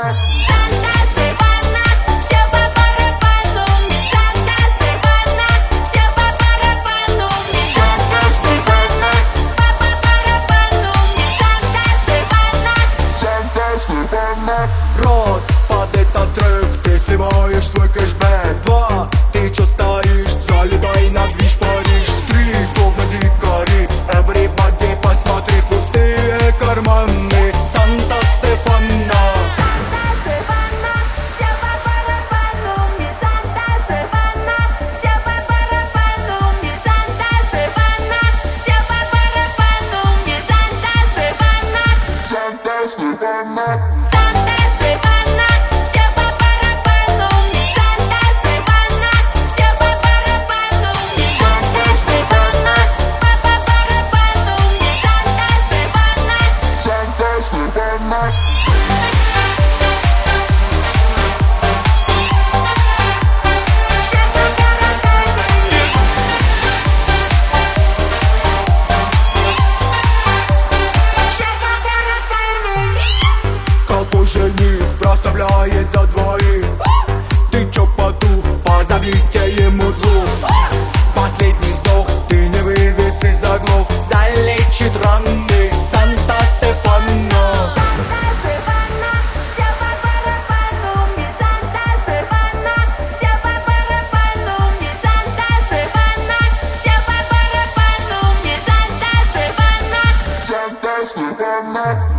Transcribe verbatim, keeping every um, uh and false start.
Стефана, Санта Стефана, все по барабану мне. Санта Стефана, все по барабану мне. Санта Стефана, по барабану мне. Санта Стефана, Санта Стефана. Раз, под этот трек ты сливаешь свой кэшбэк. Два, ты чё стоишь, залетай на движ Париж. Три, словно дикари, everybody посмотри, пустые карманы. Санта Стефана, Санта Стефана, все по барабану мне. Санта Стефана, все по барабану мне. Санта Стефана, все по барабану мне. Санта Стефана, Санта Стефана, Санта Стефана, все по барабану мне. Санта Стефана, все по барабану мне. Санта Стефана, по барабану мне. Санта Стефана, Санта Стефана. какой жених проставляет за двоих? Ты чё потух, позовите ему двух. Последний вздох, ты не вывез и заглох. Залечит раны Санта Стефана. Санта Стефана, все по барабану мне. Санта Стефана, все по барабану мне. Санта Стефана, все по барабану мне. Санта Стефана, Санта Стефана.